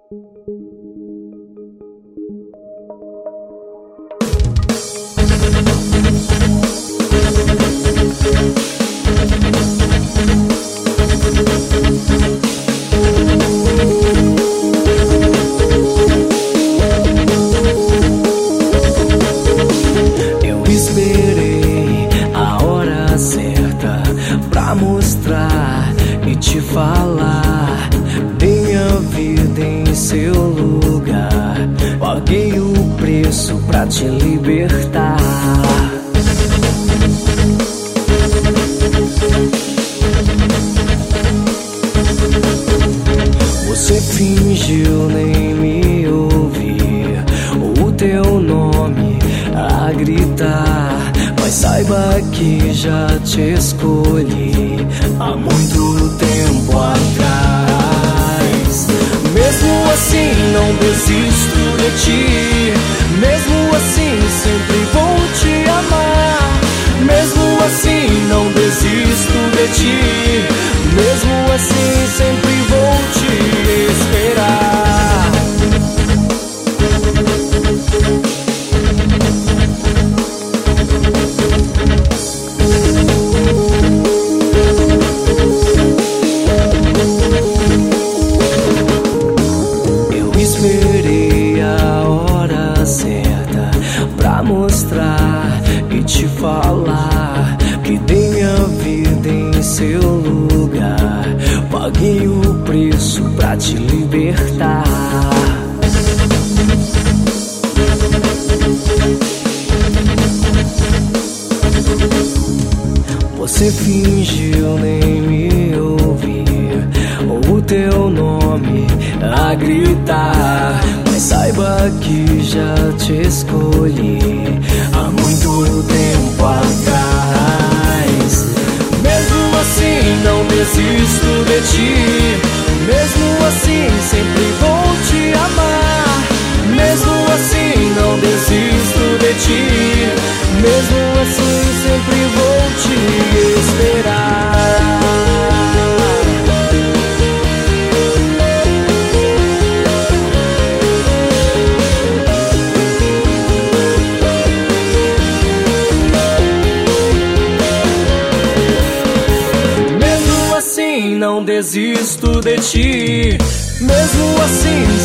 Eu esperei a hora certa pra mostrar e te falar. Minha vida em seu lugar, paguei o preço pra te libertar. Você fingiu nem me ouvir, o teu nome a gritar, mas saiba que já te escolhi há muito tempo atrás. Mesmo assim não desisto de ti, mesmo assim sempre vou te amar. Mesmo assim não desisto de ti, mesmo assim sempre vou te esperar. Eu esperei a hora certa pra mostrar e te falar que dei minha vida em seu lugar, paguei o preço pra te libertar. Você fingiu nem me ouvir, o teu nome a gritar, mas saiba que já te escolhi há muito tempo atrás. Mesmo assim não desisto de ti, mesmo assim sempre vou te amar. Mesmo assim não desisto de ti, mesmo assim sempre vou te esperar. Mesmo assim não desisto de ti, mesmo assim